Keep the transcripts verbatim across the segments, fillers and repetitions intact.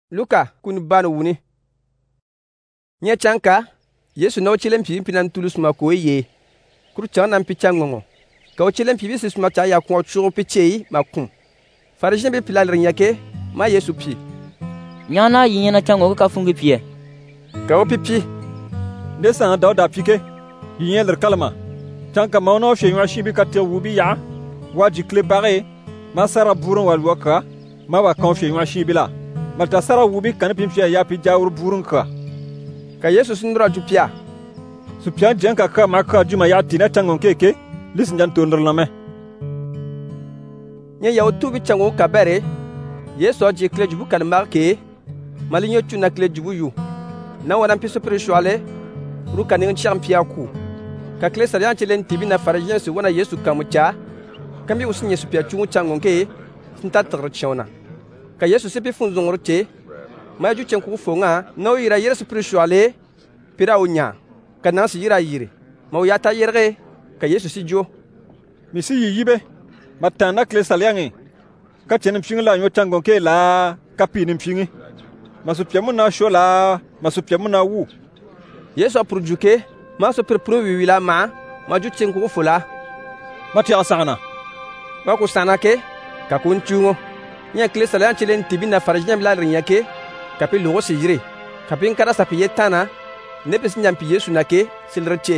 Luka kun ban wuni. Nye chanka Yesu na ochilem pi pinan tulus ma ko ye. Kru chan nan pi changongo. Ka ochilem pi bisis ma cha ya ko churu pi chei ma kun. Farijin be pilal rinyake ma Yesu pi. Nyana yinyana chango ka fungi pi. Ka o pipi. Ne san da da pike. Yinyeler kalma. Chanka ma no she ywa shibi ka te wubi ya. Waji kle bare. Ma sara burun wal waka. Ma wa kan she ywa shibi la. Malta sara wubi kan pimfia ya pi jawur burun ka. Ka Yesu sindra jupia. Supia jenka ka maka juma ya tina tangon keke. Listen jan tonor lame. Nye ya otubi chango kabere. Yesu aji kle jubu kan marke. Malinyo tuna kle jubu yu. Na wana piso preshwale. Ruka ni ncham pia ku. Ka kle sarian chilen tibi na farijin su wana Yesu kamucha. Kambi usinye supia chungu chango ke. Sinta trachona. Ka Yesu sepi funzongoro te. Ma ju chen ku fonga no ira yere spirituale pira unya kana si yira yire ma yata yere ka Yesu si jo mi si yibe matana kle salyangi ka chen mpinga la nyo tangon ke la kapi mpingi masupyamu na shola masupyamu na wu Yesu apurjuke ma so prepro wila ma ma ju chen ku fola matia sana ma ku sana ke ka kunchungo nya kle salyan chilen tibina farajnya bla rinyake kapi logo sijire kapi nkara sapi yetana nepes nyampi Yesu nake silreche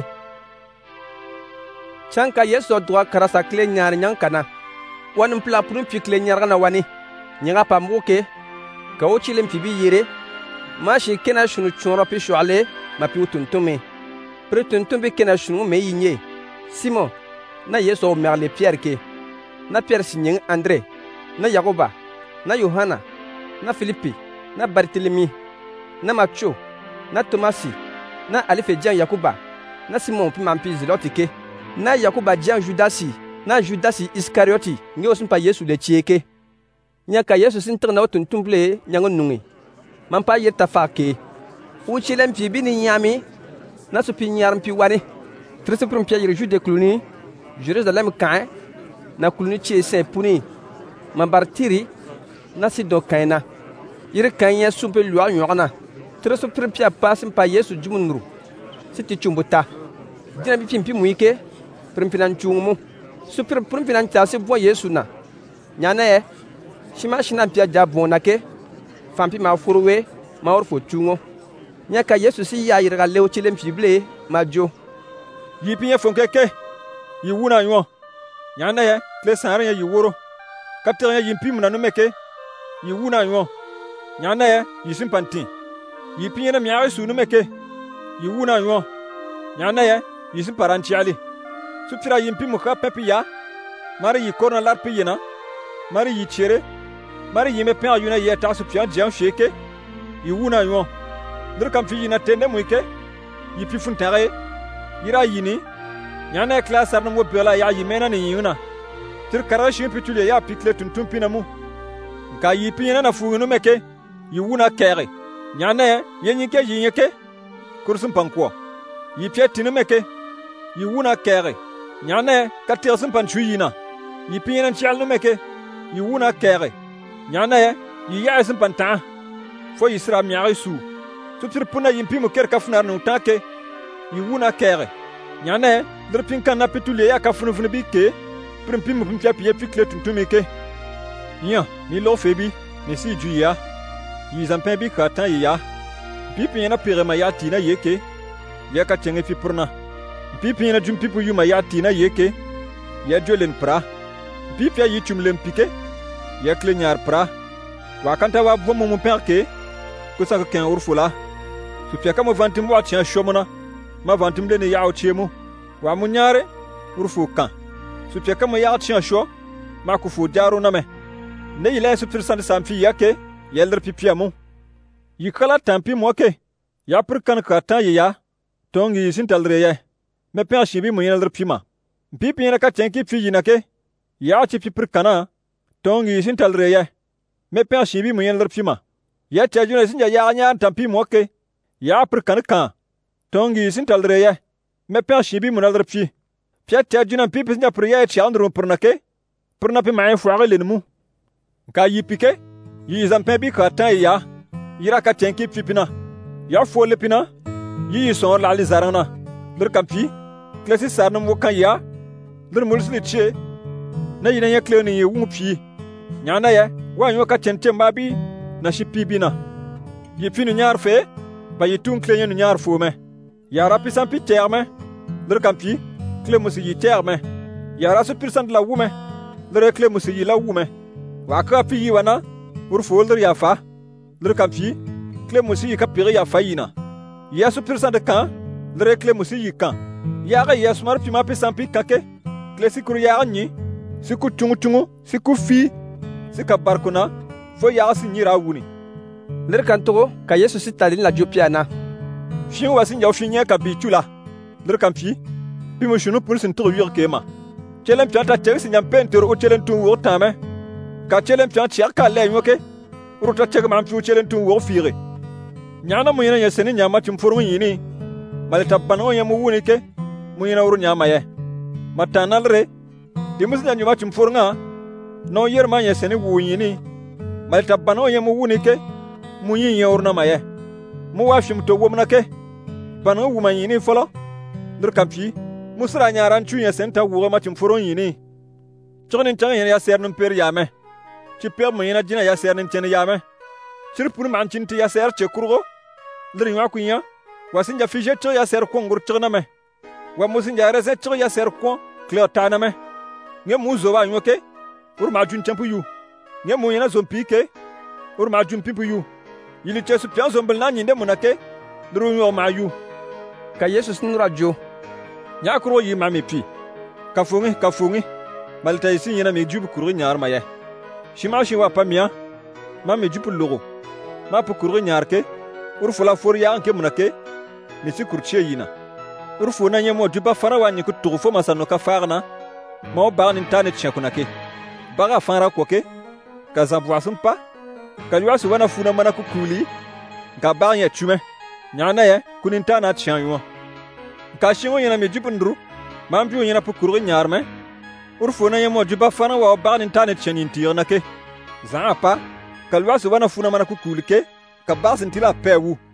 chanka Yesu doa karasa kle nyar nyankana wan mpla prun pi kle nyar na wani nyanga pambuke ka ochile mpibi yire mashi kena shunu chunro pi shwale mapi utuntume pre tuntumbe kena shunu me yinye Simon na Yesu merle Pierre ke na Pierre sinyen André na Yakoba na Yohana na Philippe na Barthélemy, na Macho, na Tomasi, na Alife Jean Yakuba, na Simon Pimampi Zilotike, na Yakuba Jean Judasi, na Judasi Iskarioti, nge osimpa Yesu de chieke. Nyaka Yesu sinter na otuntumble nyango nungi. Mampa yeta fake. Uchilem pi bini nyami, na supi nyarm pi wane. Tresuprum pia yirju de kluni, Jerusalem kain, na kluni chie sen puni, Mambartiri, na sido kaina. Yiri kanya sumpe luwa nyogana treso prepia pasim pa Yesu jumunru siti chumbuta dina bi pimpi muike primpinan chungumu super primpinan tase bo Yesu na nyana e shima shina pia jabona ke fampi ma furuwe ma orfo chungo nyaka Yesu si ya yirga lew chilem pible majo yipinya fonkeke yiwuna yo nyana e klesan ya yiworo kapten ya yimpi munanu meke yiwuna yo nyana ya yisim pantin yipinya na miya su numeke yiwuna yo nyana ya yisim parantiali supira yimpi muka pepi ya mari yikorna larpi yina mari yichere mari yime pen ayuna yeta supia jian sheke yiwuna yo ndur fi yina tende muike yipi funtare yira yini nyana class arno mo bela ya yimena ni yuna tur karashi pitule ya pikle tuntumpina mu ka yipinya na fu numeke yiwuna kere nyane yenyike yinyeke kursum pankwo yipye tinumeke yiwuna kere nyane katirsim panchuina yipinen chalnumeke yiwuna kere nyane yiyasim panta fo yisra miarisu tutir puna yimpi mu ker kafnar nu take yiwuna kere nyane drpin kan napitule ya kafunu funu bike primpi mu pimpia piye pikle tuntumike nya mi lo febi ne si juya yi zampen bi ka tan ya pipi na pere ma ya tina yeke ya ka chenge fi purna pipi na jum pipu yu ma ya tina yeke ya jolen pra pipi yi chumlem pike ya klenyar pra wa kanta wa bomo mu perke ko sa ka ken urfula su pia ka mo vantim wa tia shomona ma vantim le ne ya o chemu wa mu nyare urfu kan su pia ka mo ya tia sho ma ku fu jaro na me ne ile su pirsan samfi yake yeller pipiamu yikala tampi moke ya prkan ka ta ya tongi sintalre ye me pe ashibi mu yeller pima pipi na ka tenki fi ke ya chi pipi kana tongi sintalre ye me pe ashibi mu yeller pima ya tajuna sinja ya nya tampi moke ya prkan ka tongi sintalre ye me pe ashibi mu yeller pi pia tajuna pipi sinja priya chi andro purnake purna pi mai fuare lenmu ka yipike yi zampen bi ka ta ya yira ka tenki pipina ya fole pina yi son la li zarana lir kampi klesi sarnum wokan ya lir mulsli che na yina ya kleni yi wumpi nyana ya wa nyo ka tente mabi na shipibina yi pinu nyar fe ba yi tun klenya nyar fome ya rapi sampi terme lir kampi kle musi yi terme ya rasu pirsan la wume lir kle musi yi la wume wa ka pi yi wana ur folder ya fa lir kampi kle musi yi ka piri ya fa yina ya su pirsan de kan lir kle musi yi kan ya ga ya smar pi ma pi sampi kake kle sikuru ya nyi siku tungu tungu siku fi sika barkuna fo ya si nyira wuni lir kan togo ka Yesu sitalin la jopiana fin wasin yaw fin ka bi tula lir kampi pi mo shunu pulsin to yur kema chelen pianta tek sin yampen ter o chelen tun wo tame ka chelen pianta chiar ka le nyoke ruta tek man fi chelen tun wo fire nyana mo yena yeseni nyama tim formu yini malta bano yemu wuni ke mo yena uru nyama ye matanalre dimus na nyama tim fornga no yer man yeseni wu yini malta bano yemu wuni ke mo yin yorna maye mo wa fim to womna ke bano wu man yini folo lir kampi musra nyaran chunya senta wu ma tim foron yini chognin tang ya ser num per yame ci per mo yina jina ya ser nin ten yame sirpur man cinti ya ser che kurgo lir nya kunya wasin ja fije to ya ser ko ngur chogna me wa musin ja rese to ya ser ko kleotana me nge mu zo ba nyoke ur ma jun tempu yu nge mu yina zompi ke ur ma jun pipu yu yili chesu pian zombel na nyinde munake dru yo ma yu ka Yesu snura jo nya kuro yi mami pi kafungi kafungi malta isi yina me jubu kuro nyar maye shima shi wa pamia ma me jubu logo ma pu kuro nyar ke urfula for ya anke munake ni si kurche yina urfu na nyemo duba fara wa nyiku tugufo masano ka farna ma ba nin tane tchakunake baga fara koke ka zabwa sumpa ka liwa su wana funa mana kukuli ka ba nya chume nyana ye kunin tana tchanyo ka shingo yena me jibundru mambiyo yena pu kuro nyarme urfu na yemo duba fara wa ba nin tane tchanin tirnake za pa ka liwa su wana funa mana kukuli ke ka ba sin tila pewu